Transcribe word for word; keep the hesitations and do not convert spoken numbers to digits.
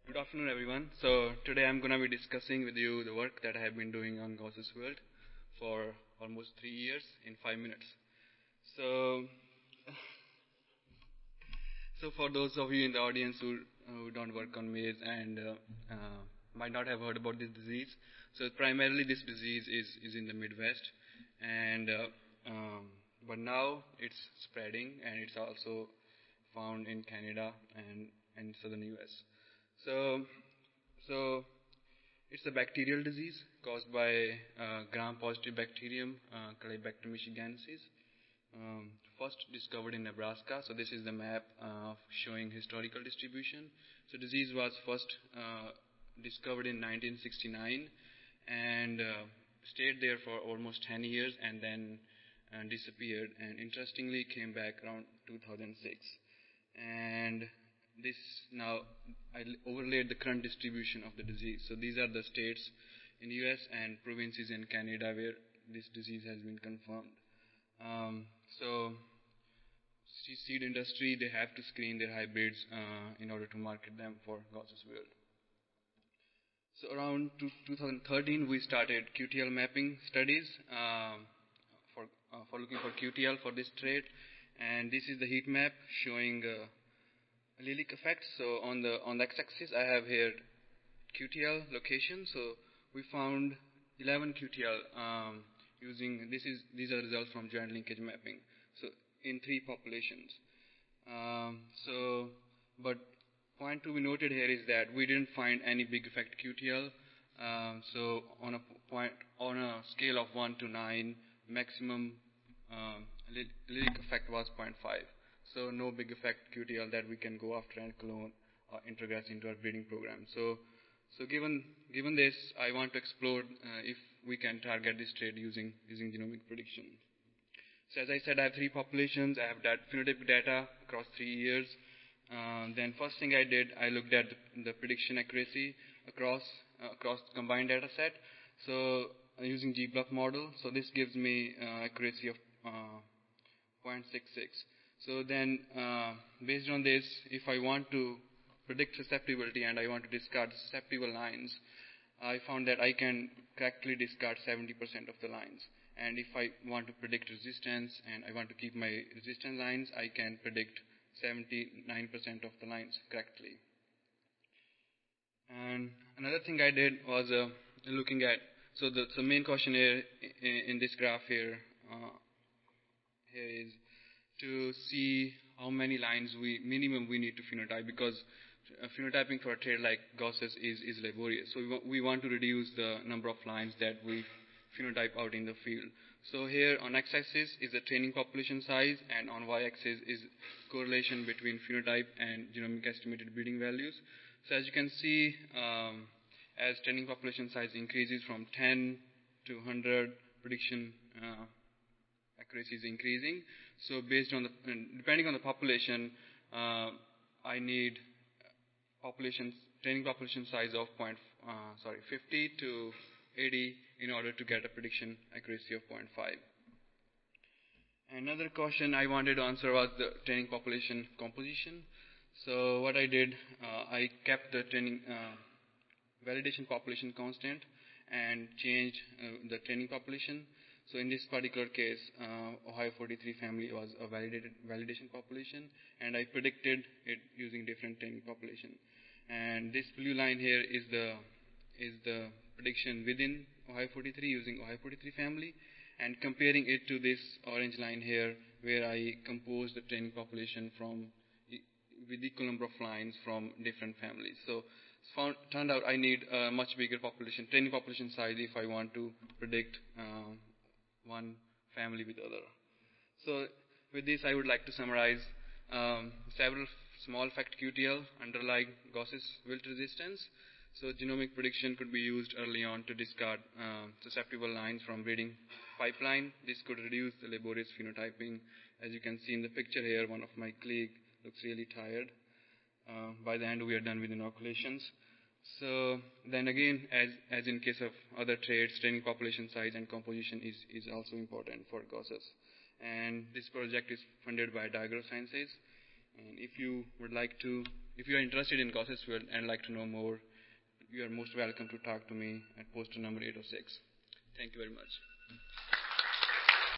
Good afternoon, everyone. So today I'm going to be discussing with you the work that I have been doing on Gauss's world for almost three years in five minutes. So, so for those of you in the audience who, who don't work on maze and uh, uh, might not have heard about this disease, so primarily this disease is is in the Midwest, and uh, um, but now it's spreading and it's also found in Canada and and southern U S. So, so it's a bacterial disease caused by uh, gram-positive bacterium, uh, Calypbacter michiganensis, um, first discovered in Nebraska. So this is the map uh, showing historical distribution. So disease was first uh, discovered in nineteen sixty-nine and uh, stayed there for almost ten years and then uh, disappeared, and interestingly came back around two thousand six. And this now I overlaid the current distribution of the disease. So these are the states in the U S and provinces in Canada where this disease has been confirmed. Um, so seed industry, they have to screen their hybrids uh, in order to market them for Gauss's world. So around two thousand thirteen, we started Q T L mapping studies um, for uh, for looking for Q T L for this trait, and this is the heat map showing uh, allelic effects. So on the on the x-axis, I have here Q T L location. So we found eleven Q T L um, using this is these are results from joint linkage mapping. So in three populations. Um, so, but point to be noted here is that we didn't find any big effect Q T L. Um, so on a point on a scale of one to nine, maximum um, allelic effect was zero point five. So no big effect Q T L that we can go after and clone or integrate into our breeding program. So, so given given this, I want to explore uh, if we can target this trait using using genomic prediction. So as I said, I have three populations. I have that phenotypic data across three years. Um, then first thing I did, I looked at the, the prediction accuracy across uh, across combined data set. So uh, using G BLUF model, so this gives me uh, accuracy of uh, zero point six six. So then, uh, based on this, if I want to predict susceptibility and I want to discard susceptible lines, I found that I can correctly discard seventy percent of the lines. And if I want to predict resistance and I want to keep my resistance lines, I can predict seventy-nine percent of the lines correctly. And another thing I did was uh, looking at, so the, the main question here in, in this graph here, uh, here is to see how many lines we minimum we need to phenotype, because uh, phenotyping for a trait like Gauss's is, is laborious. So we, we want to reduce the number of lines that we phenotype out in the field. So here on x-axis is the training population size, and on y-axis is correlation between phenotype and genomic estimated breeding values. So as you can see, um, as training population size increases from ten to one hundred, prediction uh, accuracy is increasing. So based on the, depending on the population, uh, I need population training population size of point, uh, sorry, fifty to eighty in order to get a prediction accuracy of zero point five. Another question I wanted to answer was the training population composition. So what I did, uh, I kept the training uh, validation population constant and changed uh, the training population. So in this particular case, uh, Ohio forty-three family was a validated validation population, and I predicted it using different training population. And this blue line here is the is the prediction within Ohio forty-three using Ohio forty-three family, and comparing it to this orange line here, where I composed the training population from with equal number of lines from different families. So found, turned out I need a much bigger population, training population size, if I want to predict um, one family with other. So with this, I would like to summarize um, several small fact Q T L underlying Gauss's wilt resistance. So genomic prediction could be used early on to discard uh, susceptible lines from breeding pipeline. This could reduce the laborious phenotyping. As you can see in the picture here, one of my colleagues looks really tired. Uh, by the end, we are done with inoculations. So then again, as, as in case of other traits, training population size and composition is, is also important for Gauss's. And this project is funded by Diagro Sciences. And if you would like to if you are interested in Gauss's field and like to know more, you are most welcome to talk to me at poster number eight oh six. Thank you very much.